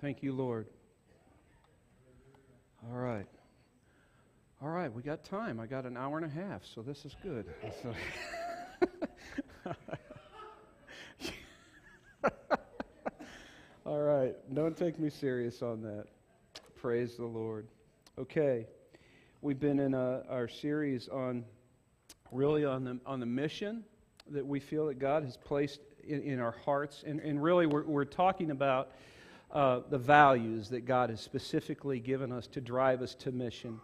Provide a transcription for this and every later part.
Thank you, Lord. All right. All right, we got time. I got an hour and a half, so this is good. All right, don't take me serious on that. Praise the Lord. Okay, we've been in our series on the mission that we feel that God has placed in our hearts, and really we're talking about the values that God has specifically given us to drive us to mission.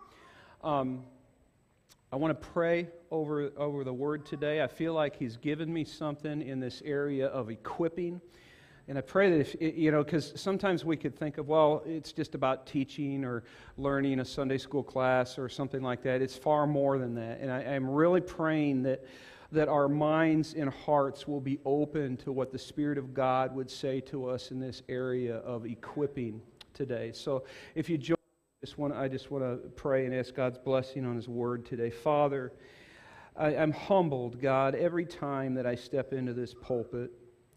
I want to pray over the Word today. I feel like He's given me something in this area of equipping. And I pray that because sometimes we could think of, well, it's just about teaching or learning a Sunday school class or something like that. It's far more than that. And I'm really praying that our minds and hearts will be open to what the Spirit of God would say to us in this area of equipping today. So if you join, I just want to pray and ask God's blessing on His Word today. Father, I'm humbled, God, every time that I step into this pulpit.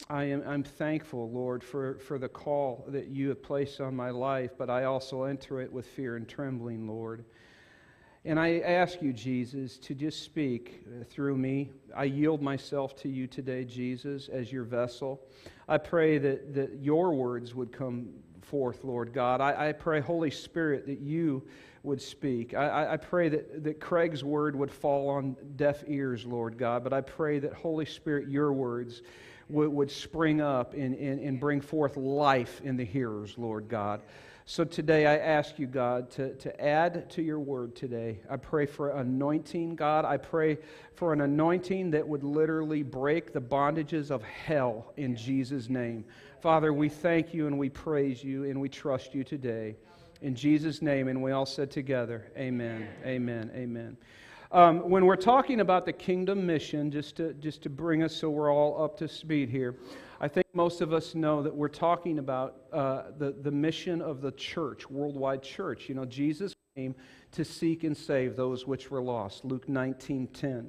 I'm thankful, Lord, for the call that You have placed on my life, but I also enter it with fear and trembling, Lord. And I ask You, Jesus, to just speak through me. I yield myself to You today, Jesus, as Your vessel. I pray that Your words would come forth, Lord God. I pray, Holy Spirit, that You would speak. I pray that Craig's word would fall on deaf ears, Lord God, but I pray that, Holy Spirit, Your words would spring up and bring forth life in the hearers, Lord God. So today I ask You, God, to add to Your word today. I pray for anointing, God. I pray for an anointing that would literally break the bondages of hell in Jesus' name. Father, we thank You and we praise You and we trust You today. In Jesus' name, and we all said together, amen, amen, amen. When we're talking about the kingdom mission, just to bring us so we're all up to speed here, I think most of us know that we're talking about the mission of the church, worldwide church. You know, Jesus came to seek and save those which were lost, Luke 19:10.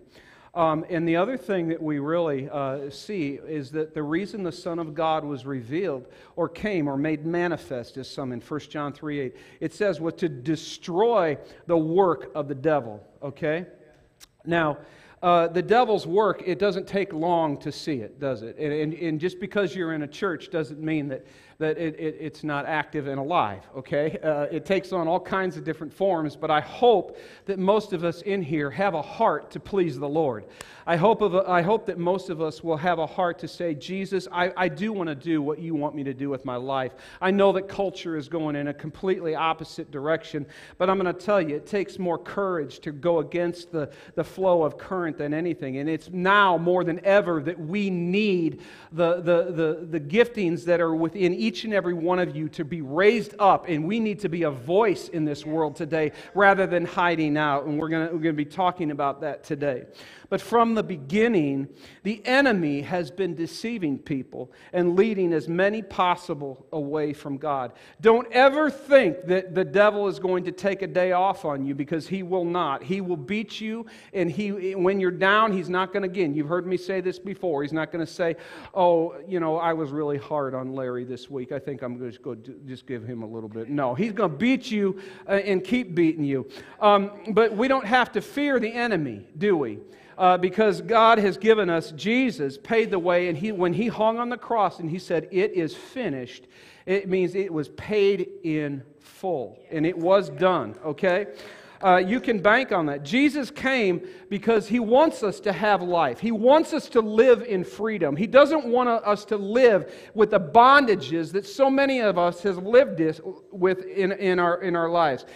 And the other thing that we really see is that the reason the Son of God was revealed or came or made manifest, as some in 1 John 3:8, it says, was to destroy the work of the devil, okay? Now, the devil's work, it doesn't take long to see it, does it? And just because you're in a church doesn't mean that it's not active and alive, okay? It takes on all kinds of different forms, but I hope that most of us in here have a heart to please the Lord. I hope that most of us will have a heart to say, Jesus, I do want to do what You want me to do with my life. I know that culture is going in a completely opposite direction, but I'm going to tell you, it takes more courage to go against the flow of current than anything. And it's now more than ever that we need the giftings that are within each and every one of you to be raised up, and we need to be a voice in this world today rather than hiding out. And we're going to be talking about that today. But from the beginning, the enemy has been deceiving people and leading as many possible away from God. Don't ever think that the devil is going to take a day off on you, because he will not. He will beat you, and when you're down, he's not going to, again, you've heard me say this before, he's not going to say, oh, I was really hard on Larry this week. I think I'm just going to just give him a little bit. No, he's going to beat you and keep beating you. But we don't have to fear the enemy, do we? Because God has given us, Jesus paid the way, and when He hung on the cross and He said, "It is finished," it means it was paid in full, and it was done, okay? You can bank on that. Jesus came because He wants us to have life. He wants us to live in freedom. He doesn't want us to live with the bondages that so many of us have lived with in our lives.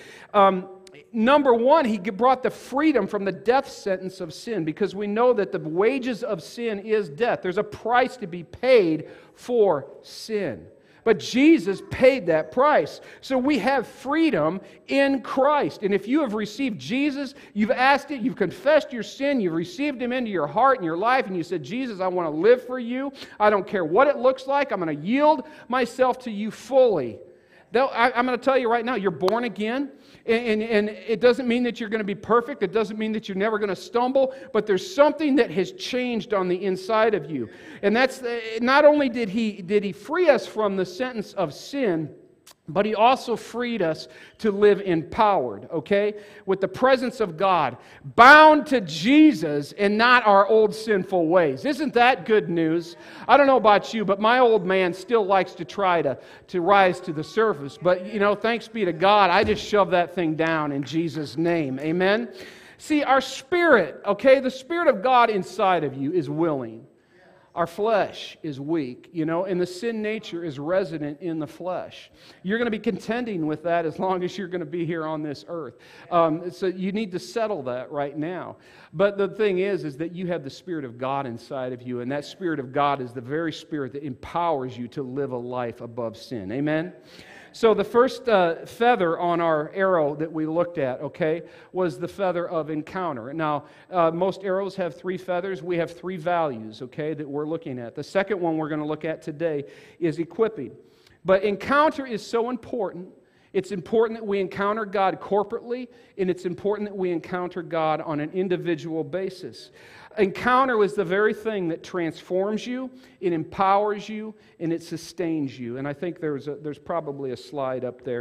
Number one, He brought the freedom from the death sentence of sin, because we know that the wages of sin is death. There's a price to be paid for sin. But Jesus paid that price. So we have freedom in Christ. And if you have received Jesus, you've asked it, you've confessed your sin, you've received Him into your heart and your life, and you said, Jesus, I want to live for You. I don't care what it looks like. I'm going to yield myself to You fully. I'm going to tell you right now, you're born again, and it doesn't mean that you're going to be perfect. It doesn't mean that you're never going to stumble, but there's something that has changed on the inside of you. And that's not only did he free us from the sentence of sin, But He also freed us to live empowered, okay? With the presence of God, bound to Jesus and not our old sinful ways. Isn't that good news? I don't know about you, but my old man still likes to try to rise to the surface. But, thanks be to God, I just shove that thing down in Jesus' name. Amen? See, our spirit, okay, the Spirit of God inside of you is willing. Our flesh is weak, and the sin nature is resident in the flesh. You're going to be contending with that as long as you're going to be here on this earth. So you need to settle that right now. But the thing is that you have the Spirit of God inside of you, and that Spirit of God is the very Spirit that empowers you to live a life above sin. Amen? So the first feather on our arrow that we looked at, okay, was the feather of encounter. Now, most arrows have 3 feathers. We have 3 values, okay, that we're looking at. The second one we're going to look at today is equipping. But encounter is so important. It's important that we encounter God corporately, and it's important that we encounter God on an individual basis. Encounter is the very thing that transforms you, it empowers you, and it sustains you. And I think there's probably a slide up there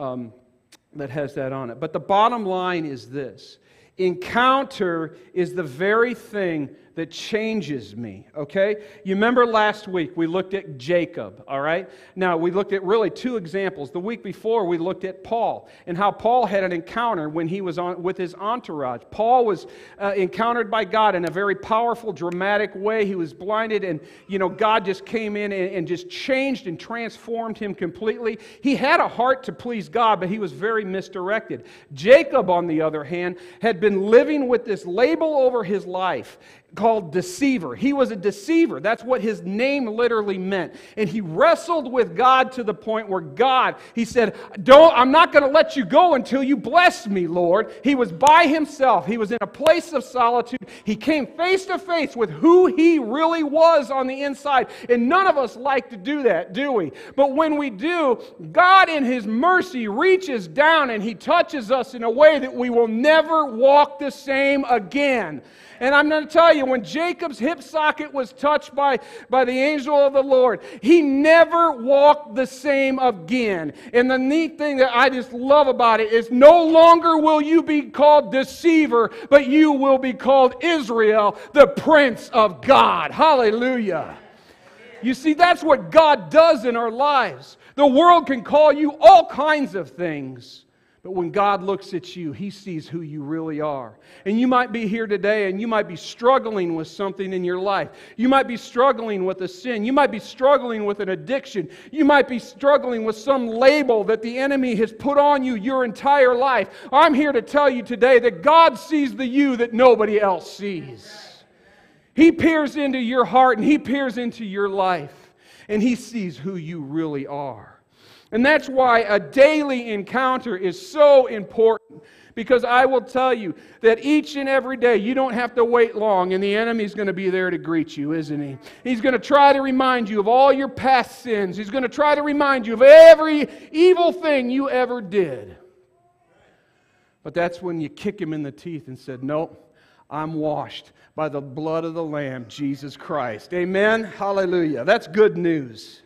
that has that on it. But the bottom line is this. Encounter is the very thing that changes me, okay? You remember last week we looked at Jacob, all right? Now, we looked at really 2 examples. The week before, we looked at Paul and how Paul had an encounter when he was with his entourage. Paul was encountered by God in a very powerful, dramatic way. He was blinded, and, God just came in and just changed and transformed him completely. He had a heart to please God, but he was very misdirected. Jacob, on the other hand, had been living with this label over his life called deceiver. He was a deceiver. That's what his name literally meant. And he wrestled with God to the point where he said, I'm not going to let you go until you bless me, Lord. He was by himself. He was in a place of solitude. He came face to face with who he really was on the inside. And none of us like to do that, do we? But when we do, God in His mercy reaches down and He touches us in a way that we will never walk the same again. And I'm going to tell you, when Jacob's hip socket was touched by the angel of the Lord, he never walked the same again. And the neat thing that I just love about it is no longer will you be called deceiver, but you will be called Israel, the Prince of God. Hallelujah. You see, that's what God does in our lives. The world can call you all kinds of things. But when God looks at you, He sees who you really are. And you might be here today and you might be struggling with something in your life. You might be struggling with a sin. You might be struggling with an addiction. You might be struggling with some label that the enemy has put on you your entire life. I'm here to tell you today that God sees the you that nobody else sees. He peers into your heart and He peers into your life. And He sees who you really are. And that's why a daily encounter is so important. Because I will tell you that each and every day you don't have to wait long and the enemy's going to be there to greet you, isn't he? He's going to try to remind you of all your past sins. He's going to try to remind you of every evil thing you ever did. But that's when you kick him in the teeth and said, nope, I'm washed by the blood of the Lamb, Jesus Christ. Amen? Hallelujah. That's good news.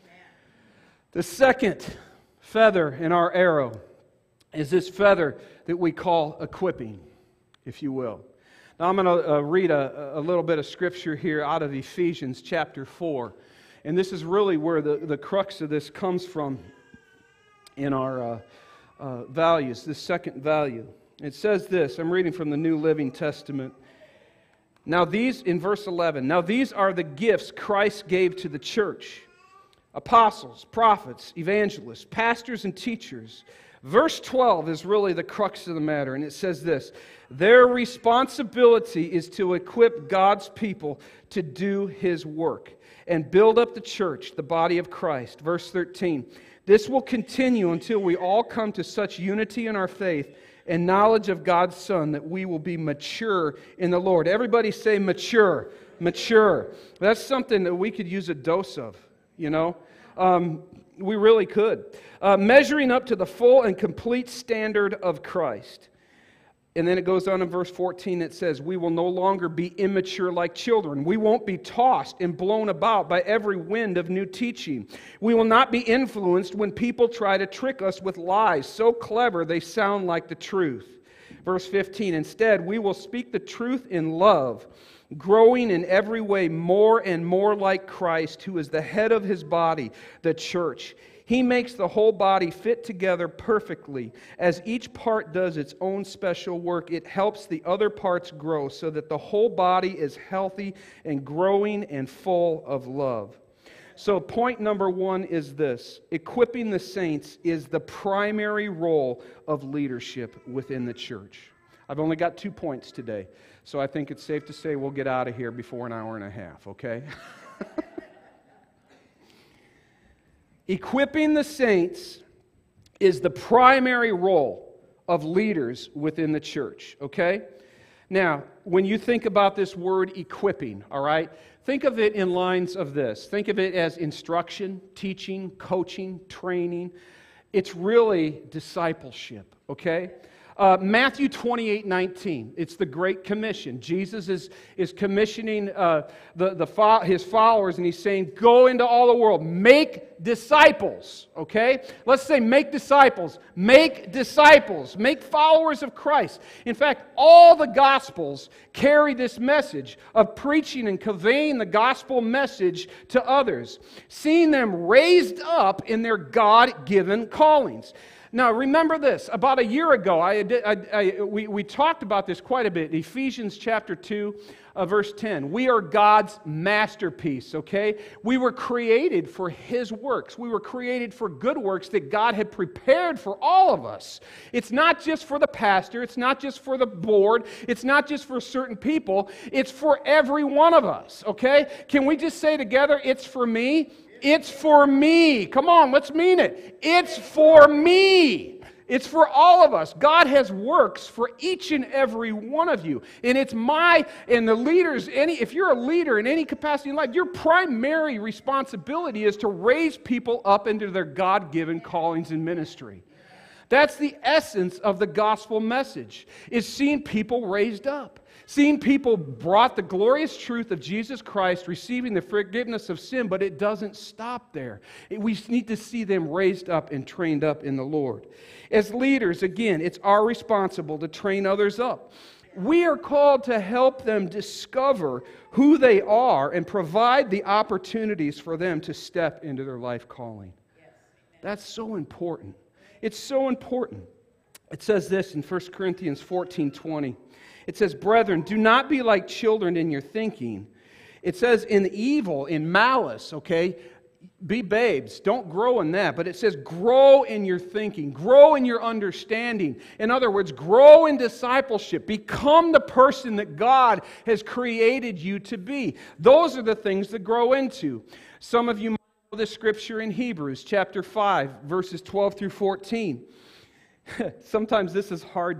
The second feather in our arrow is this feather that we call equipping, if you will. Now I'm going to read a little bit of scripture here out of Ephesians chapter 4. And this is really where the crux of this comes from in our values, this second value. It says this, I'm reading from the New Living Testament. Now these, in verse 11, now these are the gifts Christ gave to the church. Apostles, prophets, evangelists, pastors, and teachers. Verse 12 is really the crux of the matter, and it says this: their responsibility is to equip God's people to do His work and build up the church, the body of Christ. Verse 13, this will continue until we all come to such unity in our faith and knowledge of God's Son that we will be mature in the Lord. Everybody say mature, mature. That's something that we could use a dose of. You know, we really could. Measuring up to the full and complete standard of Christ. And then it goes on in verse 14, it says, we will no longer be immature like children. We won't be tossed and blown about by every wind of new teaching. We will not be influenced when people try to trick us with lies so clever they sound like the truth. Verse 15, instead, we will speak the truth in love, growing in every way more and more like Christ, who is the head of his body, the church. He makes the whole body fit together perfectly. As each part does its own special work, it helps the other parts grow so that the whole body is healthy and growing and full of love. So point number one is this: equipping the saints is the primary role of leadership within the church. I've only got 2 points today, so I think it's safe to say we'll get out of here before an hour and a half, okay? Equipping the saints is the primary role of leaders within the church, okay? Now, when you think about this word equipping, all right, think of it in lines of this. Think of it as instruction, teaching, coaching, training. It's really discipleship, okay? Matthew 28:19. It's the Great Commission. Jesus is commissioning his followers, and he's saying, go into all the world, make disciples, okay? Let's say make disciples, make followers of Christ. In fact, all the Gospels carry this message of preaching and conveying the gospel message to others, seeing them raised up in their God-given callings. Now, remember this. About a year ago, we talked about this quite a bit. Ephesians chapter 2, verse 10. We are God's masterpiece, okay? We were created for His works. We were created for good works that God had prepared for all of us. It's not just for the pastor. It's not just for the board. It's not just for certain people. It's for every one of us, okay? Can we just say together, it's for me? It's for me. Come on, let's mean it. It's for me. It's for all of us. God has works for each and every one of you. And it's and the leaders, if you're a leader in any capacity in life, your primary responsibility is to raise people up into their God-given callings and ministry. That's the essence of the gospel message, is seeing people raised up. Seeing people brought the glorious truth of Jesus Christ, receiving the forgiveness of sin, but it doesn't stop there. We need to see them raised up and trained up in the Lord. As leaders, again, it's our responsibility to train others up. We are called to help them discover who they are and provide the opportunities for them to step into their life calling. That's so important. It's so important. It says this in 1 Corinthians 14:20. It says, brethren, do not be like children in your thinking. It says in evil, in malice, okay? Be babes. Don't grow in that. But it says grow in your thinking. Grow in your understanding. In other words, grow in discipleship. Become the person that God has created you to be. Those are the things to grow into. Some of you might know this scripture in Hebrews chapter 5, verses 12 through 14. Sometimes this is hard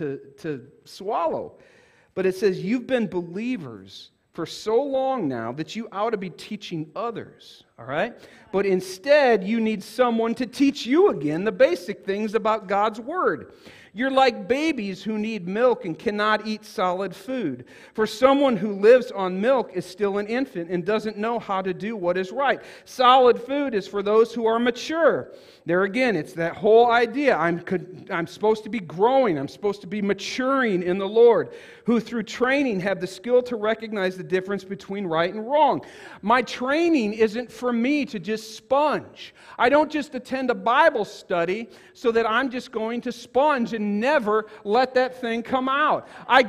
to swallow. But it says, you've been believers for so long now that you ought to be teaching others. All right? But instead, you need someone to teach you again the basic things about God's Word. You're like babies who need milk and cannot eat solid food. For someone who lives on milk is still an infant and doesn't know how to do what is right. Solid food is for those who are mature. There again, it's that whole idea. I'm supposed to be growing. I'm supposed to be maturing in the Lord, who through training have the skill to recognize the difference between right and wrong. My training isn't for me to just sponge. I don't just attend a Bible study so that I'm just going to sponge and never let that thing come out.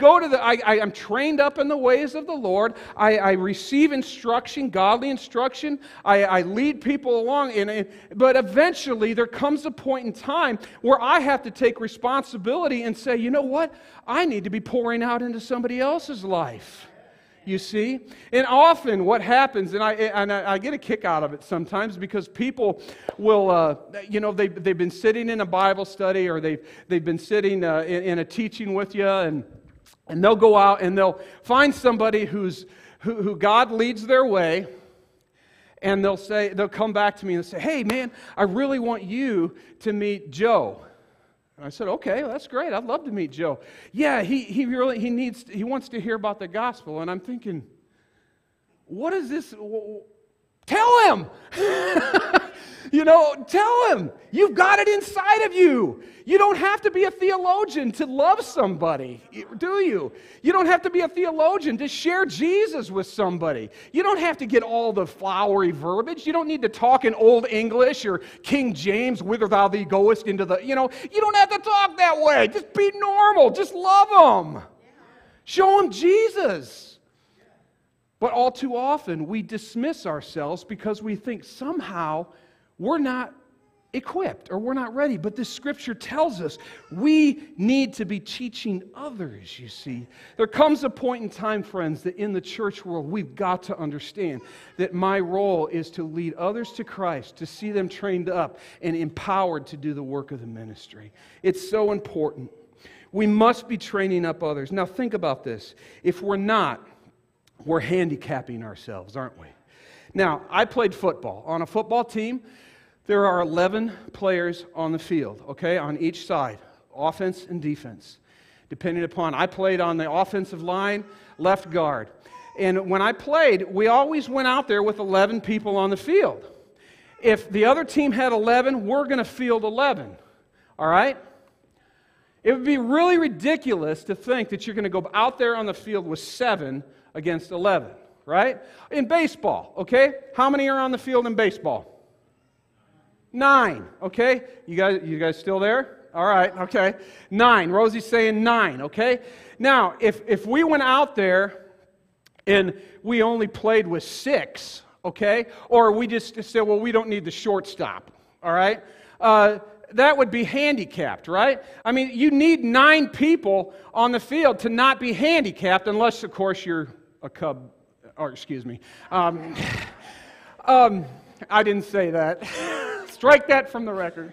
I'm trained up in the ways of the Lord. I receive instruction, godly instruction. I lead people along, but eventually there comes a point in time where I have to take responsibility and say, you know what? I need to be pouring out into somebody else's life. You see? And often what happens, and I get a kick out of it sometimes, because people will, they've been sitting in a Bible study, or they've been sitting in a teaching with you, and they'll go out and they'll find somebody who God leads their way, and they'll come back to me and say, hey man, I really want you to meet Joe. And I said, okay, well, that's great. I'd love to meet Joe. Yeah, he wants to hear about the gospel. And I'm thinking, what is this? Tell him! Tell him. You've got it inside of you. You don't have to be a theologian to love somebody, do you? You don't have to be a theologian to share Jesus with somebody. You don't have to get all the flowery verbiage. You don't need to talk in Old English or King James, whither thou thee goest into the, you don't have to talk that way. Just be normal. Just love them. Show them Jesus. But all too often, we dismiss ourselves because we think somehow we're not equipped or we're not ready. But this scripture tells us we need to be teaching others, you see. There comes a point in time, friends, that in the church world, we've got to understand that my role is to lead others to Christ, to see them trained up and empowered to do the work of the ministry. It's so important. We must be training up others. Now, think about this. If we're not, we're handicapping ourselves, aren't we? Now, I played football. On a football team, there are 11 players on the field, okay, on each side, offense and defense. Depending upon, I played on the offensive line, left guard. And when I played, we always went out there with 11 people on the field. If the other team had 11, we're going to field 11, all right? It would be really ridiculous to think that you're going to go out there on the field with 7 against 11, right? In baseball, okay? How many are on the field in baseball? 9, okay? You guys still there? All right, okay. 9. Rosie's saying 9, okay? Now, if we went out there and we only played with 6, okay? Or we just said, well, we don't need the shortstop, all right? That would be handicapped, right? I mean, you need 9 people on the field to not be handicapped unless, of course, you're a Cub, or excuse me. I didn't say that. Strike that from the record.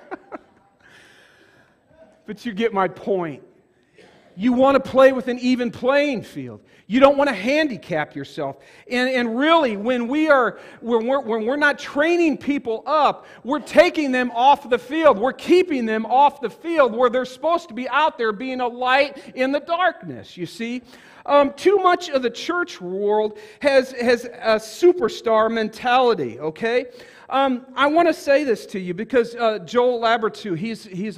But you get my point. You want to play with an even playing field. You don't want to handicap yourself. And really, when we're not training people up, we're taking them off the field. We're keeping them off the field where they're supposed to be out there being a light in the darkness, you see. Too much of the church world has a superstar mentality, okay? I want to say this to you because Joel Labertu, he's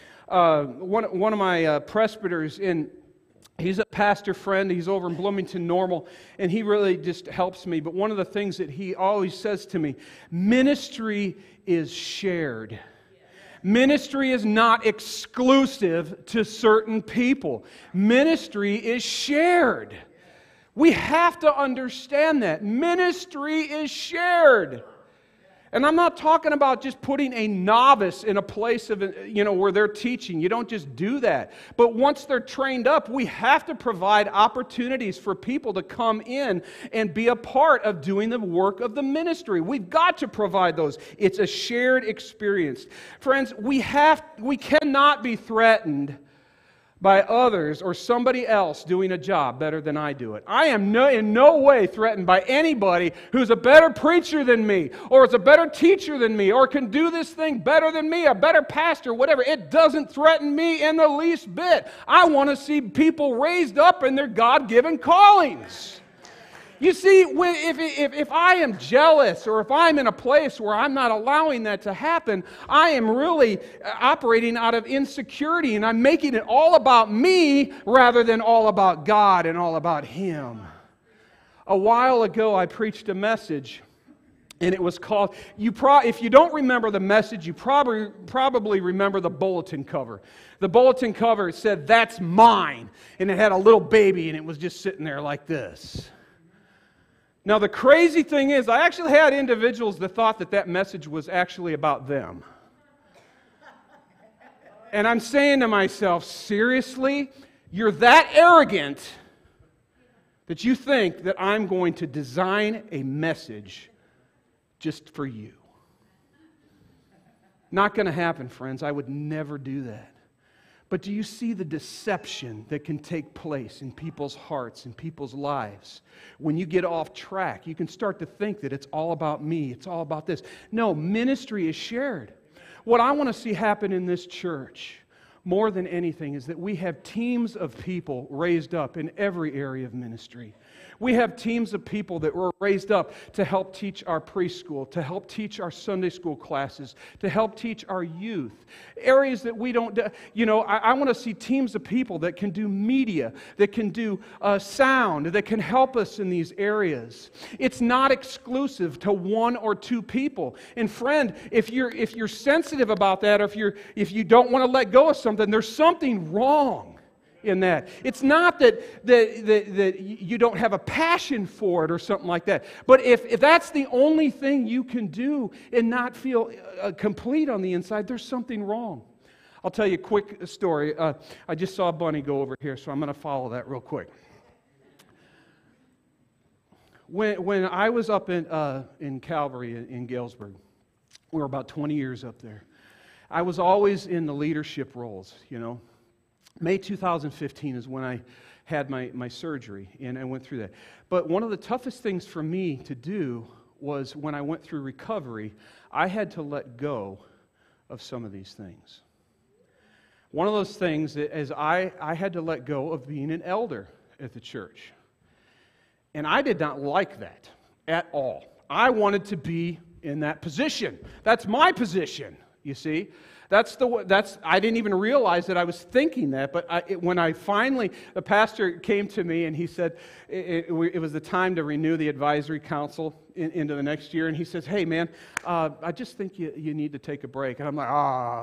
one of my presbyters, and he's a pastor friend. He's over in Bloomington Normal, and he really just helps me. But one of the things that he always says to me, ministry is shared. Ministry is not exclusive to certain people. Ministry is shared. We have to understand that. Ministry is shared. And I'm not talking about just putting a novice in a place of, where they're teaching. You don't just do that. But once they're trained up, we have to provide opportunities for people to come in and be a part of doing the work of the ministry. We've got to provide those. It's a shared experience. Friends, we cannot be threatened by others or somebody else doing a job better than I do it. I am in no way threatened by anybody who's a better preacher than me, or is a better teacher than me, or can do this thing better than me, a better pastor, whatever. It doesn't threaten me in the least bit. I want to see people raised up in their God-given callings. You see, if I am jealous or if I'm in a place where I'm not allowing that to happen, I am really operating out of insecurity, and I'm making it all about me rather than all about God and all about Him. A while ago, I preached a message, and it was called, if you don't remember the message, you probably remember the bulletin cover. The bulletin cover said, "That's mine," and it had a little baby, and it was just sitting there like this. Now, the crazy thing is, I actually had individuals that thought that message was actually about them. And I'm saying to myself, seriously? You're that arrogant that you think that I'm going to design a message just for you. Not going to happen, friends. I would never do that. But do you see the deception that can take place in people's hearts and people's lives? When you get off track, you can start to think that it's all about me, it's all about this. No, ministry is shared. What I want to see happen in this church, more than anything is that we have teams of people raised up in every area of ministry. We have teams of people that were raised up to help teach our preschool, to help teach our Sunday school classes, to help teach our youth. Areas that we don't, I want to see teams of people that can do media, that can do sound, that can help us in these areas. It's not exclusive to one or two people. And friend, if you're sensitive about that, or if you don't want to let go of something, there's something wrong in that. It's not that you don't have a passion for it or something like that. But if that's the only thing you can do and not feel complete on the inside, there's something wrong. I'll tell you a quick story. I just saw Bunny go over here, so I'm going to follow that real quick. When I was up in Calvary in Galesburg, we were about 20 years up there. I was always in the leadership roles, May 2015 is when I had my surgery, and I went through that. But one of the toughest things for me to do was when I went through recovery, I had to let go of some of these things. One of those things is I had to let go of being an elder at the church. And I did not like that at all. I wanted to be in that position. That's my position, you see. I didn't even realize that I was thinking that, but when the pastor came to me and he said it was the time to renew the advisory council into the next year, and he says, "Hey man, I just think you need to take a break." And I'm like,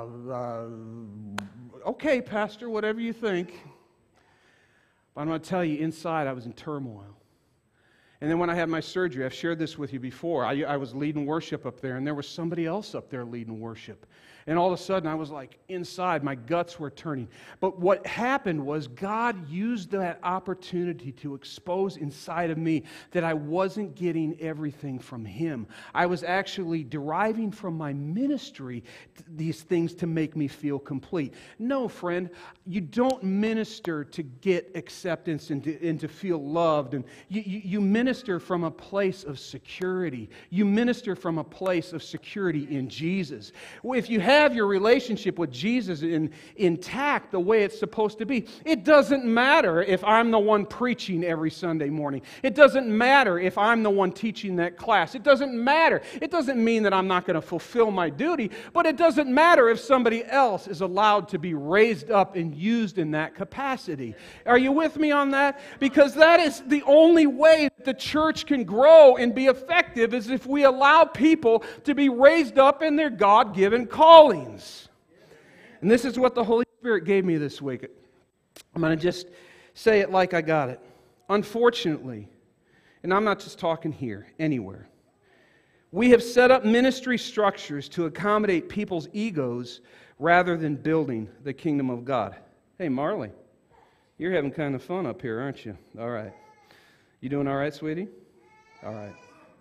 okay, pastor, whatever you think. But I'm going to tell you, inside I was in turmoil. And then when I had my surgery, I've shared this with you before, I was leading worship up there, and there was somebody else up there leading worship. And all of a sudden, I was like, inside, my guts were turning. But what happened was God used that opportunity to expose inside of me that I wasn't getting everything from Him. I was actually deriving from my ministry these things to make me feel complete. No, friend, you don't minister to get acceptance and to feel loved. And you minister from a place of security. You minister from a place of security in Jesus. If you have your relationship with Jesus intact the way it's supposed to be, it doesn't matter if I'm the one preaching every Sunday morning. It doesn't matter if I'm the one teaching that class. It doesn't matter. It doesn't mean that I'm not going to fulfill my duty, but it doesn't matter if somebody else is allowed to be raised up and used in that capacity. Are you with me on that? Because that is the only way that the church can grow and be effective, is if we allow people to be raised up in their God-given callings. And this is what the Holy Spirit gave me this week. I'm going to just say it like I got it. Unfortunately, and I'm not just talking here, anywhere, we have set up ministry structures to accommodate people's egos rather than building the kingdom of God. Hey, Marley, you're having kind of fun up here, aren't you? All right. You doing all right, sweetie? All right.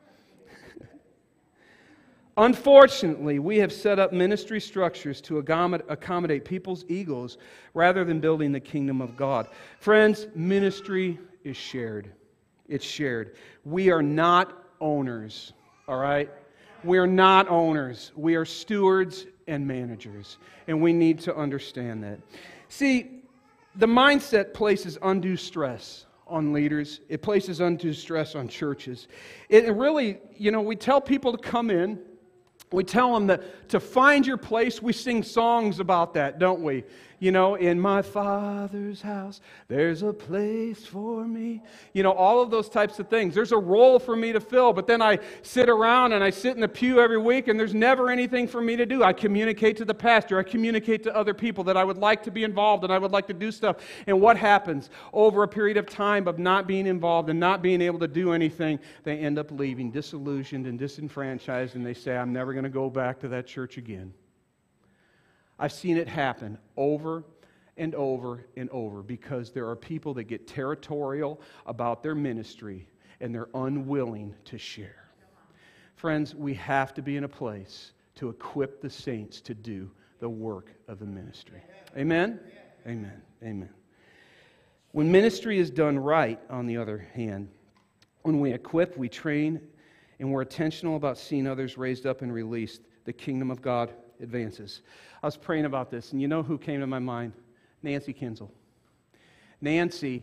Unfortunately, we have set up ministry structures to accommodate people's egos rather than building the kingdom of God. Friends, ministry is shared. It's shared. We are not owners, all right? We are not owners. We are stewards and managers, and we need to understand that. See, the mindset places undue stress on leaders. It places undue stress on churches. It really, we tell people to come in. We tell them that to find your place. We sing songs about that, don't we? In my Father's house, there's a place for me. All of those types of things. There's a role for me to fill, but then I sit around and I sit in the pew every week and there's never anything for me to do. I communicate to the pastor. I communicate to other people that I would like to be involved and I would like to do stuff. And what happens? Over a period of time of not being involved and not being able to do anything, they end up leaving disillusioned and disenfranchised, and they say, I'm never going to go back to that church again. I've seen it happen over and over and over because there are people that get territorial about their ministry and they're unwilling to share. Friends, we have to be in a place to equip the saints to do the work of the ministry. Amen? Amen. Amen. When ministry is done right, on the other hand, when we equip, we train, and we're intentional about seeing others raised up and released, the kingdom of God advances. I was praying about this, and you know who came to my mind? Nancy Kinzel. Nancy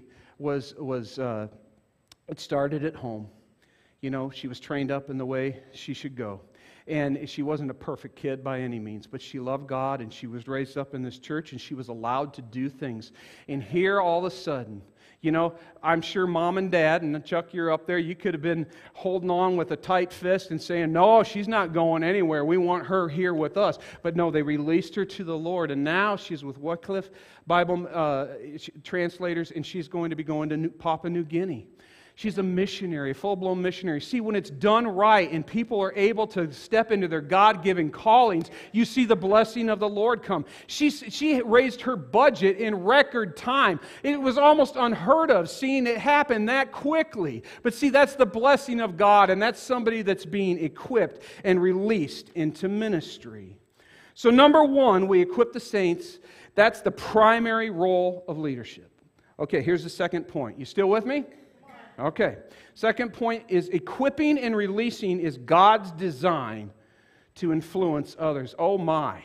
it started at home. You know, she was trained up in the way she should go. And she wasn't a perfect kid by any means, but she loved God, and she was raised up in this church, and she was allowed to do things. And here, all of a sudden, you know, I'm sure Mom and Dad, and Chuck, you're up there, you could have been holding on with a tight fist and saying, no, she's not going anywhere. We want her here with us. But no, they released her to the Lord, and now she's with Wycliffe Bible translators, and she's going to be going to Papua New Guinea. She's a missionary, a full-blown missionary. See, when it's done right and people are able to step into their God-given callings, you see the blessing of the Lord come. She raised her budget in record time. It was almost unheard of seeing it happen that quickly. But see, that's the blessing of God, and that's somebody that's being equipped and released into ministry. So number one, we equip the saints. That's the primary role of leadership. Okay, here's the second point. You still with me? Okay. Second point is equipping and releasing is God's design to influence others. Oh my.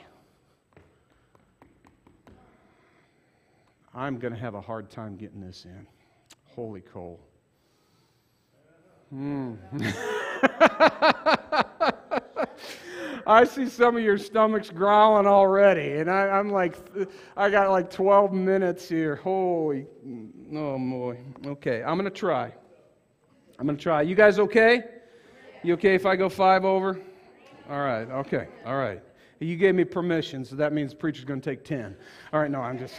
I'm going to have a hard time getting this in. Holy coal. I see some of your stomachs growling already, and I got like 12 minutes here. Holy, oh boy. Okay, I'm going to try. You guys okay? You okay if I go 5 over? All right, okay, all right. You gave me permission, so that means the preacher's going to take 10. All right, no, I'm just...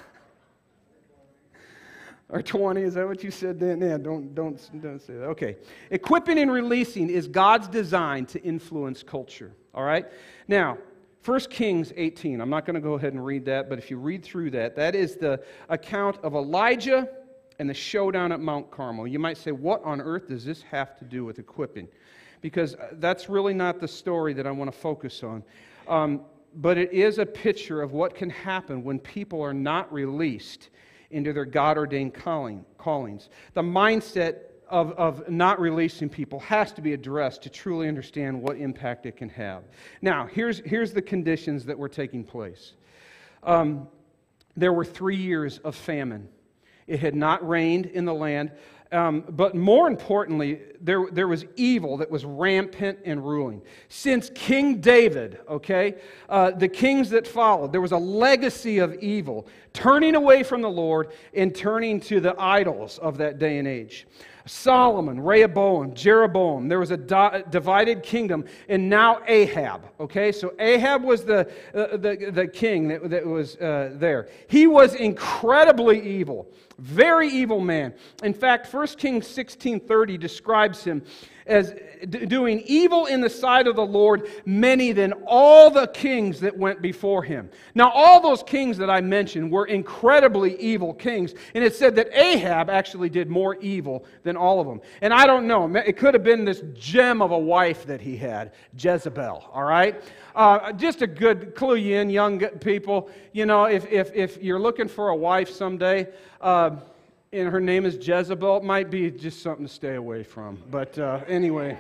Or 20, is that what you said then? Yeah, don't say that. Okay. Equipping and releasing is God's design to influence culture. All right? Now, 1 Kings 18. I'm not going to go ahead and read that, but if you read through that, that is the account of Elijah and the showdown at Mount Carmel. You might say, what on earth does this have to do with equipping? Because that's really not the story that I want to focus on. But it is a picture of what can happen when people are not released into their God-ordained callings. The mindset of not releasing people has to be addressed to truly understand what impact it can have. Now, here's the conditions that were taking place. There were 3 years of famine. It had not rained in the land. But more importantly, there was evil that was rampant and ruling. Since King David, the kings that followed, there was a legacy of evil, turning away from the Lord and turning to the idols of that day and age. Solomon, Rehoboam, Jeroboam, there was a divided kingdom, and now Ahab, So Ahab was the king that was there. He was incredibly evil, very evil man. In fact, 1 Kings 16:30 describes him as doing evil in the sight of the Lord, many than all the kings that went before him. Now, all those kings that I mentioned were incredibly evil kings, and it said that Ahab actually did more evil than all of them. And I don't know, it could have been this gem of a wife that he had, Jezebel, all right? Just a good clue you in, young people. You know, if you're looking for a wife someday, and her name is Jezebel, it might be just something to stay away from. But anyway.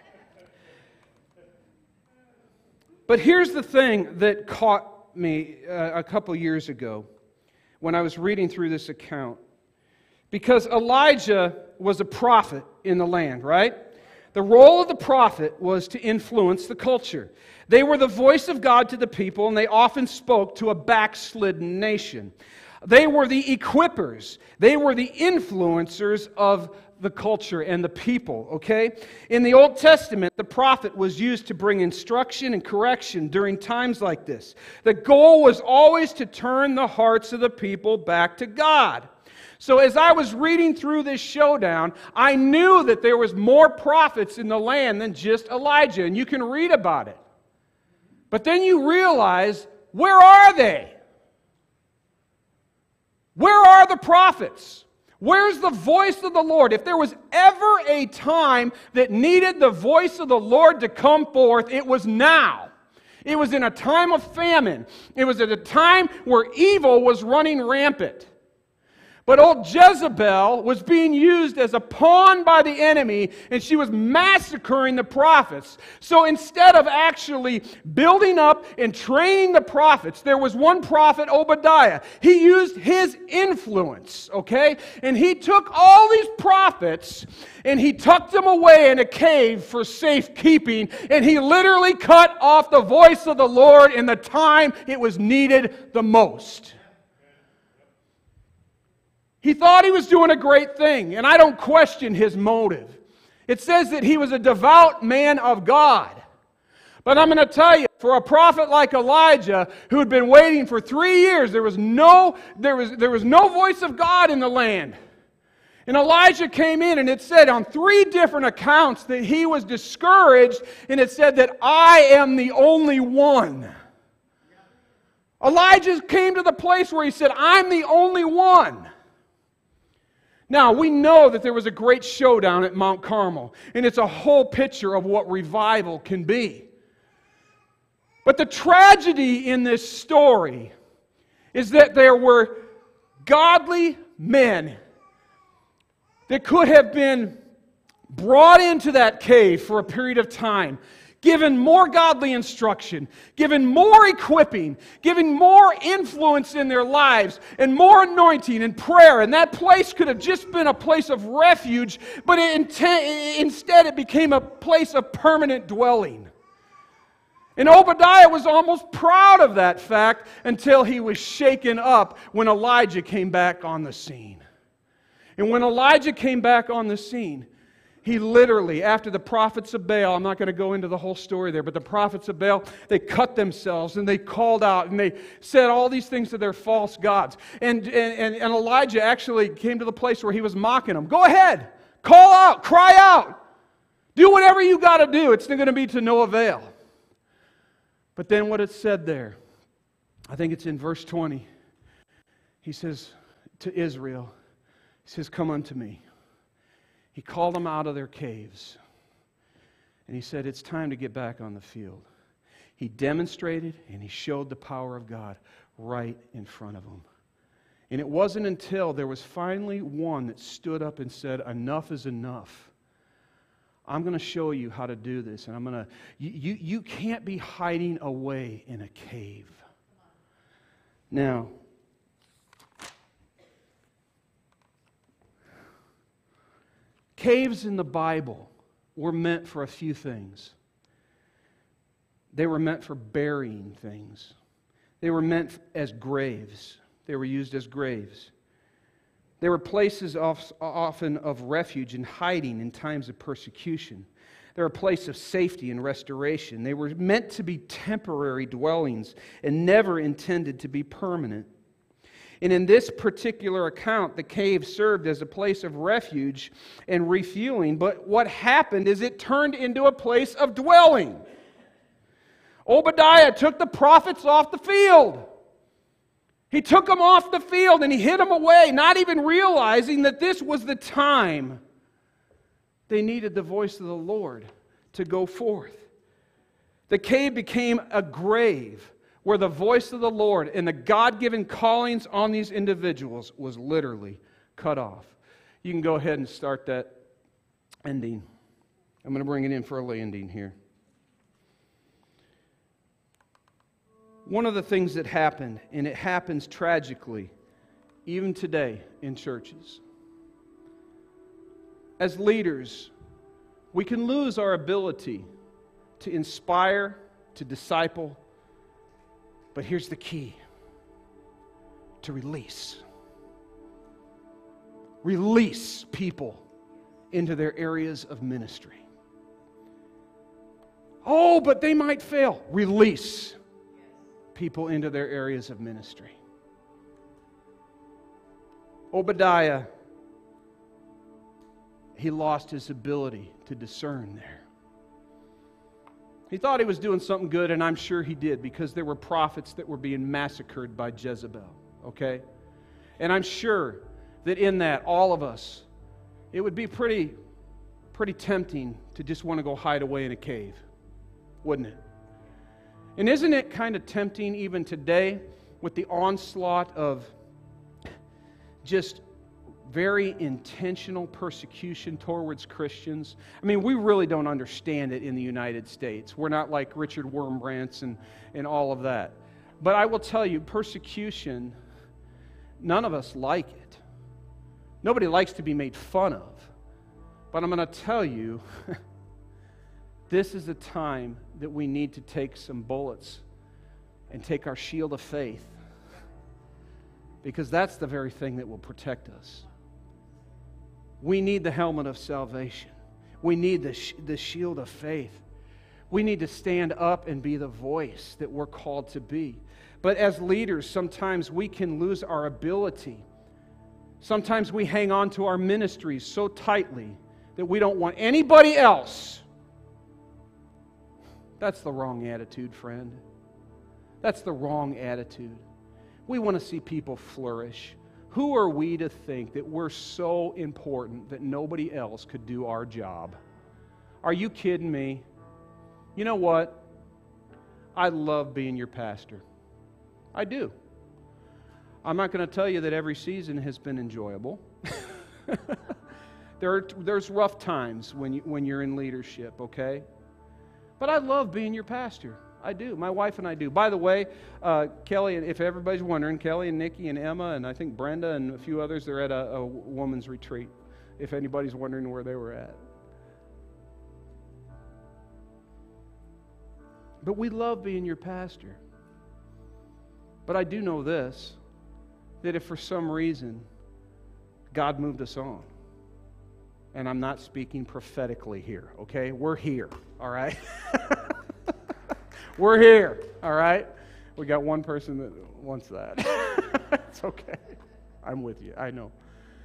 But here's the thing that caught me a couple years ago when I was reading through this account. Because Elijah was a prophet in the land, right? The role of the prophet was to influence the culture. They were the voice of God to the people, and they often spoke to a backslidden nation. They were the equippers. They were the influencers of the culture and the people, In the Old Testament, the prophet was used to bring instruction and correction during times like this. The goal was always to turn the hearts of the people back to God. So as I was reading through this showdown, I knew that there was more prophets in the land than just Elijah, and you can read about it. But then you realize, where are they? Where are the prophets? Where's the voice of the Lord? If there was ever a time that needed the voice of the Lord to come forth, it was now. It was in a time of famine. It was at a time where evil was running rampant. But old Jezebel was being used as a pawn by the enemy, and she was massacring the prophets. So instead of actually building up and training the prophets, there was one prophet, Obadiah. He used his influence, okay? And he took all these prophets and he tucked them away in a cave for safekeeping, and he literally cut off the voice of the Lord in the time it was needed the most. He thought he was doing a great thing, and I don't question his motive. It says that he was a devout man of God. But I'm going to tell you, for a prophet like Elijah, who had been waiting for 3 years, there was no voice of God in the land. And Elijah came in, and it said on 3 different accounts that he was discouraged, and it said that I am the only one. Elijah came to the place where he said, I'm the only one. Now, we know that there was a great showdown at Mount Carmel, and it's a whole picture of what revival can be. But the tragedy in this story is that there were godly men that could have been brought into that cave for a period of time, given more godly instruction, given more equipping, given more influence in their lives, and more anointing and prayer. And that place could have just been a place of refuge, but instead it became a place of permanent dwelling. And Obadiah was almost proud of that fact until he was shaken up when Elijah came back on the scene. And when Elijah came back on the scene, he literally, after the prophets of Baal, I'm not going to go into the whole story there, but the prophets of Baal, they cut themselves and they called out and they said all these things to their false gods. And Elijah actually came to the place where he was mocking them. Go ahead, call out, cry out, do whatever you got to do. It's going to be to no avail. But then what it said there, I think it's in verse 20. He says to Israel, he says, come unto me. He called them out of their caves. And he said, it's time to get back on the field. He demonstrated and he showed the power of God right in front of them. And it wasn't until there was finally one that stood up and said, enough is enough. I'm going to show you how to do this. And you can't be hiding away in a cave. Now, caves in the Bible were meant for a few things. They were meant for burying things. They were meant as graves. They were used as graves. They were places often of refuge and hiding in times of persecution. They were a place of safety and restoration. They were meant to be temporary dwellings and never intended to be permanent. And in this particular account, the cave served as a place of refuge and refueling. But what happened is it turned into a place of dwelling. Obadiah took the prophets off the field. He took them off the field and he hid them away, not even realizing that this was the time they needed the voice of the Lord to go forth. The cave became a grave where the voice of the Lord and the God-given callings on these individuals was literally cut off. You can go ahead and start that ending. I'm going to bring it in for a landing here. One of the things that happened, and it happens tragically, even today in churches. As leaders, we can lose our ability to inspire, to disciple, but here's the key: to release. Release people into their areas of ministry. Oh, but they might fail. Release people into their areas of ministry. Obadiah, he lost his ability to discern there. He thought he was doing something good, and I'm sure he did, because there were prophets that were being massacred by Jezebel, okay? And I'm sure that in that, all of us, it would be pretty tempting to just want to go hide away in a cave, wouldn't it? And isn't it kind of tempting even today with the onslaught of just very intentional persecution towards Christians. I mean, we really don't understand it in the United States. We're not like Richard Wurmbrandts and all of that. But I will tell you, persecution, none of us like it. Nobody likes to be made fun of. But I'm going to tell you, this is a time that we need to take some bullets and take our shield of faith, because that's the very thing that will protect us. We need the helmet of salvation. We need the shield of faith. We need to stand up and be the voice that we're called to be. But as leaders, sometimes we can lose our ability. Sometimes we hang on to our ministries so tightly that we don't want anybody else. That's the wrong attitude, friend. That's the wrong attitude. We want to see people flourish. Who are we to think that we're so important that nobody else could do our job? Are you kidding me? You know what? I love being your pastor. I do. I'm not going to tell you that every season has been enjoyable. There's rough times when you're in leadership, okay? But I love being your pastor. I do. My wife and I do. By the way, Kelly, if everybody's wondering, Kelly and Nikki and Emma and I think Brenda and a few others, they're at a woman's retreat, if anybody's wondering where they were at. But we love being your pastor. But I do know this, that if for some reason God moved us on, and I'm not speaking prophetically here, okay? We're here, all right? We're here, all right? We got one person that wants that. It's okay. I'm with you, I know.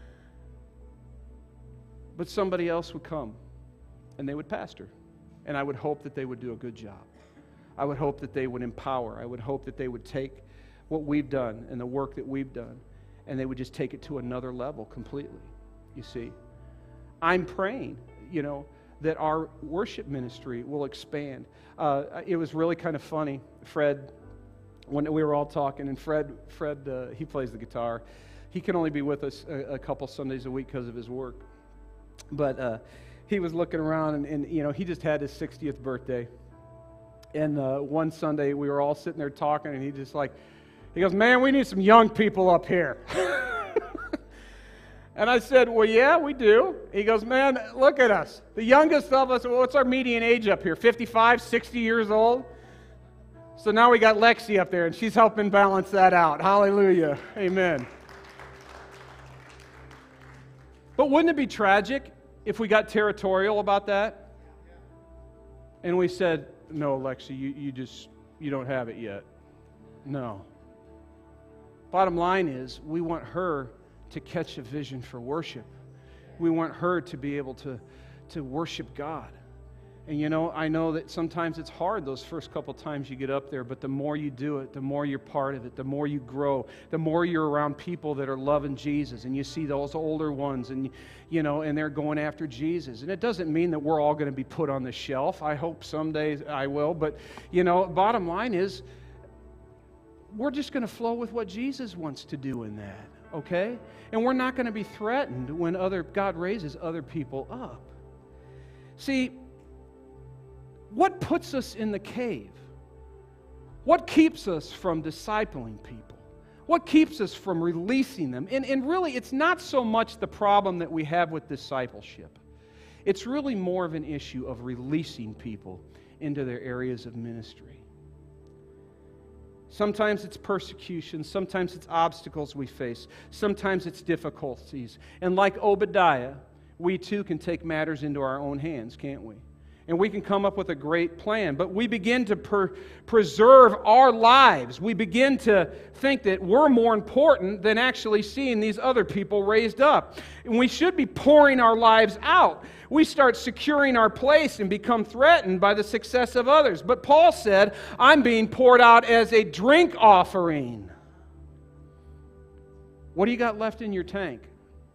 But somebody else would come, and they would pastor. And I would hope that they would do a good job. I would hope that they would empower. I would hope that they would take what we've done and the work that we've done, and they would just take it to another level completely, you see. I'm praying, that our worship ministry will expand. It was really kind of funny, Fred, when we were all talking, and Fred, he plays the guitar. He can only be with us a couple Sundays a week because of his work. But he was looking around, and he just had his 60th birthday. And one Sunday, we were all sitting there talking, and he goes, man, we need some young people up here. And I said, well, yeah, we do. He goes, man, look at us. The youngest of us, what's our median age up here? 55, 60 years old? So now we got Lexi up there, and she's helping balance that out. Hallelujah. Amen. But wouldn't it be tragic if we got territorial about that? And we said, no, Lexi, you don't have it yet. No. Bottom line is, we want her to catch a vision for worship. We want her to be able to worship God. And I know that sometimes it's hard those first couple times you get up there, but the more you do it, the more you're part of it, the more you grow, the more you're around people that are loving Jesus, and you see those older ones, and and they're going after Jesus. And it doesn't mean that we're all going to be put on the shelf. I hope someday I will, but bottom line is, we're just going to flow with what Jesus wants to do in that. Okay? And we're not going to be threatened when God raises other people up. See, what puts us in the cave? What keeps us from discipling people? What keeps us from releasing them? And really, it's not so much the problem that we have with discipleship. It's really more of an issue of releasing people into their areas of ministry. Sometimes it's persecution. Sometimes it's obstacles we face. Sometimes it's difficulties. And like Obadiah, we too can take matters into our own hands, can't we? And we can come up with a great plan. But we begin to preserve our lives. We begin to think that we're more important than actually seeing these other people raised up. And we should be pouring our lives out. We start securing our place and become threatened by the success of others. But Paul said, I'm being poured out as a drink offering. What do you got left in your tank?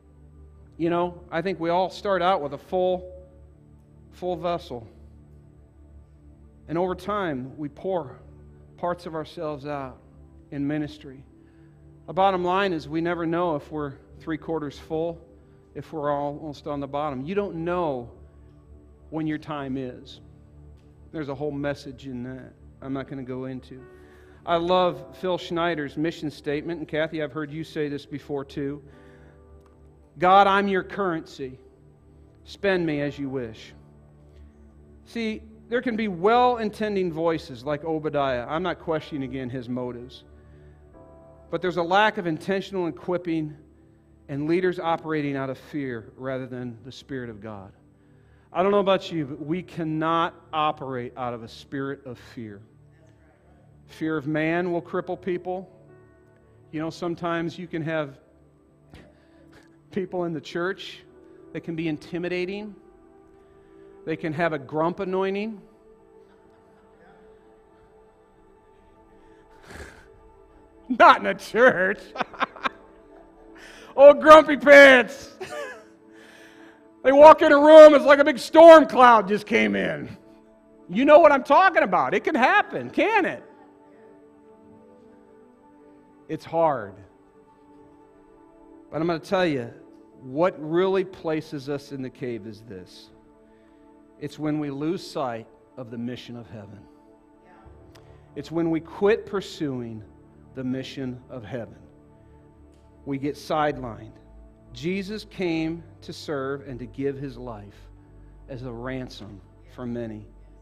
I think we all start out with a full vessel. And over time, we pour parts of ourselves out in ministry. The bottom line is we never know if we're three-quarters full if we're almost on the bottom. You don't know when your time is. There's a whole message in that I'm not going to go into. I love Phil Schneider's mission statement, and Kathy, I've heard you say this before too. God, I'm your currency. Spend me as you wish. See, there can be well-intending voices like Obadiah. I'm not questioning again his motives. But there's a lack of intentional equipping and leaders operating out of fear rather than the Spirit of God. I don't know about you, but we cannot operate out of a spirit of fear. Fear of man will cripple people. You know, sometimes you can have people in the church that can be intimidating. They can have a grump anointing. Not in a church. Oh, grumpy pants. They walk in a room, it's like a big storm cloud just came in. You know what I'm talking about. It can happen, can it? It's hard. But I'm going to tell you, what really places us in the cave is this. It's when we lose sight of the mission of heaven. It's when we quit pursuing the mission of heaven. We get sidelined. Jesus came to serve and to give His life as a ransom for many.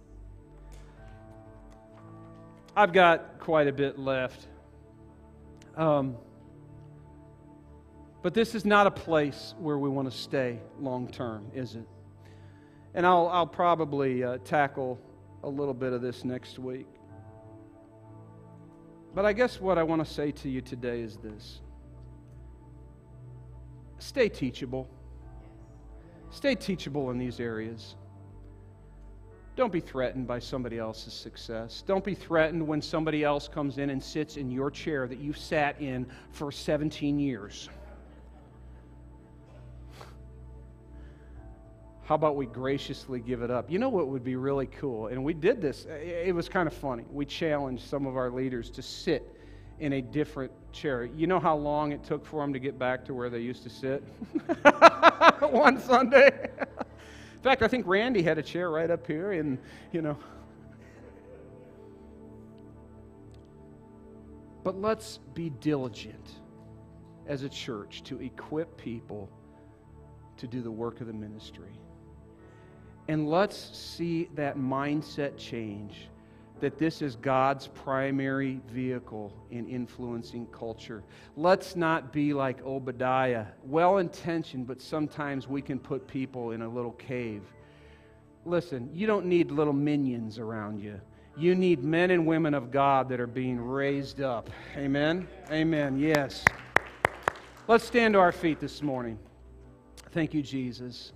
I've got quite a bit left. But this is not a place where we want to stay long term, is it? And I'll probably tackle a little bit of this next week. But I guess what I want to say to you today is this. Stay teachable. Stay teachable in these areas. Don't be threatened by somebody else's success. Don't be threatened when somebody else comes in and sits in your chair that you've sat in for 17 years. How about we graciously give it up? You know what would be really cool? And we did this. It was kind of funny. We challenged some of our leaders to sit in a different chair. You know how long it took for them to get back to where they used to sit? One Sunday. In fact, I think Randy had a chair right up here, and, you know. But let's be diligent as a church to equip people to do the work of the ministry. And let's see that mindset change, that this is God's primary vehicle in influencing culture. Let's not be like Obadiah, well-intentioned, but sometimes we can put people in a little cave. Listen, you don't need little minions around you. You need men and women of God that are being raised up. Amen? Amen, yes. Let's stand to our feet this morning. Thank you, Jesus.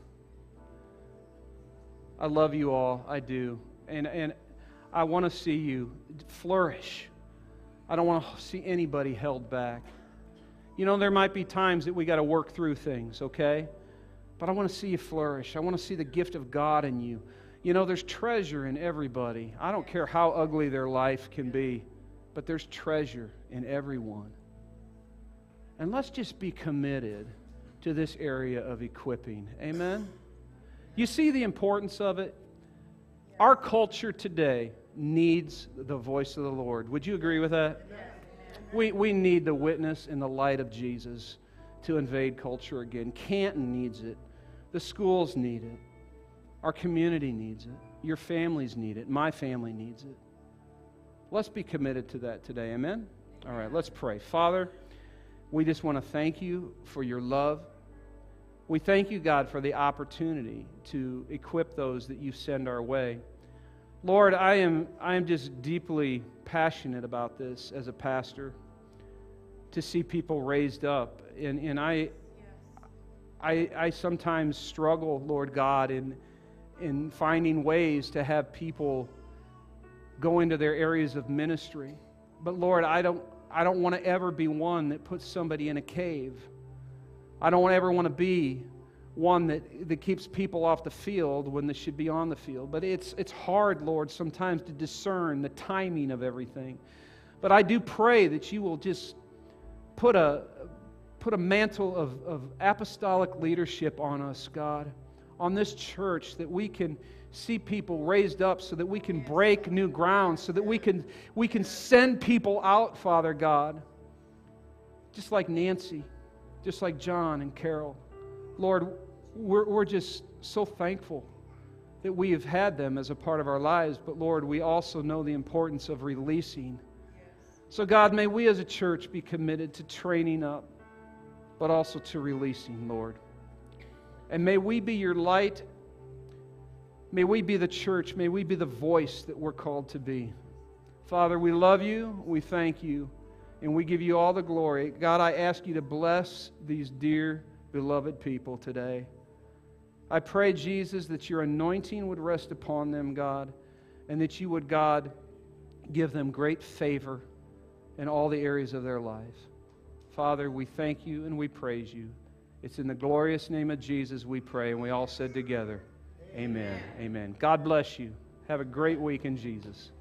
I love you all. I do. And I want to see you flourish. I don't want to see anybody held back. You know, there might be times that we got to work through things, okay? But I want to see you flourish. I want to see the gift of God in you. You know, there's treasure in everybody. I don't care how ugly their life can be, but there's treasure in everyone. And let's just be committed to this area of equipping. Amen? You see the importance of it? Our culture today needs the voice of the Lord. Would you agree with that? Yes. We need the witness and the light of Jesus to invade culture again. Canton needs it. The schools need it. Our community needs it. Your families need it. My family needs it. Let's be committed to that today. Amen? All right, let's pray. Father, we just want to thank you for your love. We thank you, God, for the opportunity to equip those that you send our way. Lord, I am just deeply passionate about this as a pastor, to see people raised up. And I sometimes struggle, Lord God, in finding ways to have people go into their areas of ministry. But Lord, I don't want to ever be one that puts somebody in a cave. I don't ever want to be one that keeps people off the field when they should be on the field. But it's hard, Lord, sometimes to discern the timing of everything. But I do pray that you will just put a put a mantle of apostolic leadership on us, God, on this church, that we can see people raised up, so that we can break new ground, so that we can send people out, Father God, just like Nancy, just like John and Carol. Lord, we're just so thankful that we have had them as a part of our lives, but Lord, we also know the importance of releasing. So God, may we as a church be committed to training up, but also to releasing, Lord. And may we be your light. May we be the church. May we be the voice that we're called to be. Father, we love you. We thank you. And we give you all the glory. God, I ask you to bless these dear, beloved people today. I pray, Jesus, that your anointing would rest upon them, God, and that you would, God, give them great favor in all the areas of their lives. Father, we thank you and we praise you. It's in the glorious name of Jesus we pray, and we all said together, amen. Amen. God bless you. Have a great week in Jesus.